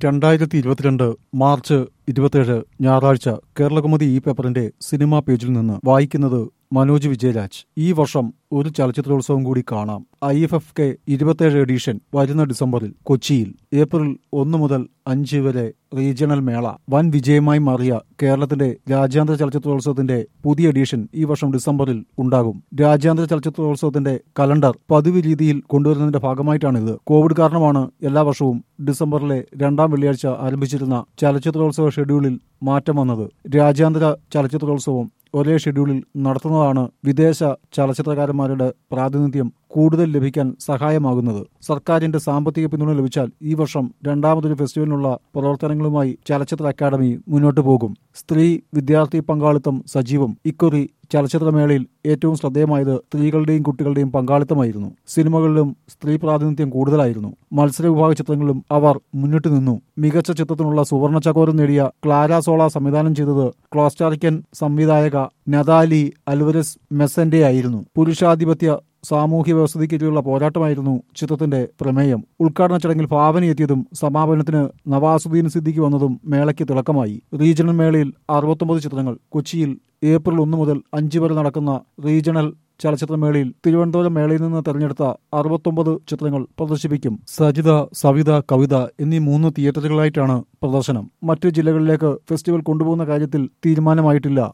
2022 March 27 ഞായറാഴ്ച കേരളകൗമുദി ഈ പേപ്പറിന്റെ സിനിമാ പേജിൽ നിന്ന് വായിക്കുന്നത് മനോജ് വിജയരാജ്. ഈ വർഷം ഒരു ചലച്ചിത്രോത്സവം കൂടി കാണാം. IFFK 27 എഡിഷൻ വരുന്ന ഡിസംബറിൽ കൊച്ചിയിൽ. ഏപ്രിൽ 1 മുതൽ 5 വരെ റീജിയണൽ മേള. വൻ വിജയമായി മാറിയ കേരളത്തിന്റെ രാജ്യാന്തര ചലച്ചിത്രോത്സവത്തിന്റെ പുതിയ എഡിഷൻ ഈ വർഷം ഡിസംബറിൽ ഉണ്ടാകും. രാജ്യാന്തര ചലച്ചിത്രോത്സവത്തിന്റെ കലണ്ടർ പതിവ് രീതിയിൽ കൊണ്ടുവരുന്നതിന്റെ ഭാഗമായിട്ടാണിത്. കോവിഡ് കാരണമാണ് എല്ലാ വർഷവും ഡിസംബറിലെ 2ാം വെള്ളിയാഴ്ച ആരംഭിച്ചിരുന്ന ചലച്ചിത്രോത്സവ ഷെഡ്യൂളിൽ മാറ്റം വന്നത്. രാജ്യാന്തര ചലച്ചിത്രോത്സവം ഒരേ ഷെഡ്യൂളിൽ നടത്തുന്നതാണ് വിദേശ ചലച്ചിത്രകാരന്മാരുടെ പ്രാതിനിധ്യം കൂടുതൽ ലഭിക്കാൻ സഹായമാകുന്നത്. സർക്കാരിന്റെ സാമ്പത്തിക പിന്തുണ ലഭിച്ചാൽ ഈ വർഷം രണ്ടാമതൊരു ഫെസ്റ്റിവലിനുള്ള പ്രവർത്തനങ്ങളുമായി ചലച്ചിത്ര അക്കാദമി മുന്നോട്ടു പോകും. സ്ത്രീ വിദ്യാർത്ഥി പങ്കാളിത്തം സജീവം. ഇക്കുറി ചലച്ചിത്രമേളയിൽ ഏറ്റവും ശ്രദ്ധേയമായത് സ്ത്രീകളുടെയും കുട്ടികളുടെയും പങ്കാളിത്തമായിരുന്നു. സിനിമകളിലും സ്ത്രീ പ്രാതിനിധ്യം കൂടുതലായിരുന്നു. മത്സര വിഭാഗ ചിത്രങ്ങളിലും അവർ മുന്നിട്ട് നിന്നു. മികച്ച ചിത്രത്തിനുള്ള സുവർണ ചകോരം നേടിയ ക്ലാര സോള സംവിധാനം ചെയ്തത് കോസ്റ്റാറിക്കൻ സംവിധായക നതാലി അൽവരസ് മെസന്റെ ആയിരുന്നു. പുരുഷാധിപത്യ സാമൂഹ്യ വ്യവസ്ഥയ്ക്കെതിരെയുള്ള പോരാട്ടമായിരുന്നു ചിത്രത്തിന്റെ പ്രമേയം. ഉദ്ഘാടന ചടങ്ങിൽ ഭാവനയെത്തിയതും സമാപനത്തിന് നവാസുദ്ദീൻ സിദ്ദിഖി വന്നതും മേളയ്ക്ക് തിളക്കമായി. റീജിയണൽ മേളയിൽ 69 ചിത്രങ്ങൾ. കൊച്ചിയിൽ ഏപ്രിൽ 1 മുതൽ 5 വരെ നടക്കുന്ന റീജിയണൽ ചലച്ചിത്രമേളയിൽ തിരുവനന്തപുരം മേളയിൽ നിന്ന് തെരഞ്ഞെടുത്ത 69 ചിത്രങ്ങൾ പ്രദർശിപ്പിക്കും. സജിത, സവിത, കവിത എന്നീ 3 തിയേറ്ററുകളായിട്ടാണ് പ്രദർശനം. മറ്റു ജില്ലകളിലേക്ക് ഫെസ്റ്റിവൽ കൊണ്ടുപോകുന്ന കാര്യത്തിൽ തീരുമാനമായിട്ടില്ല.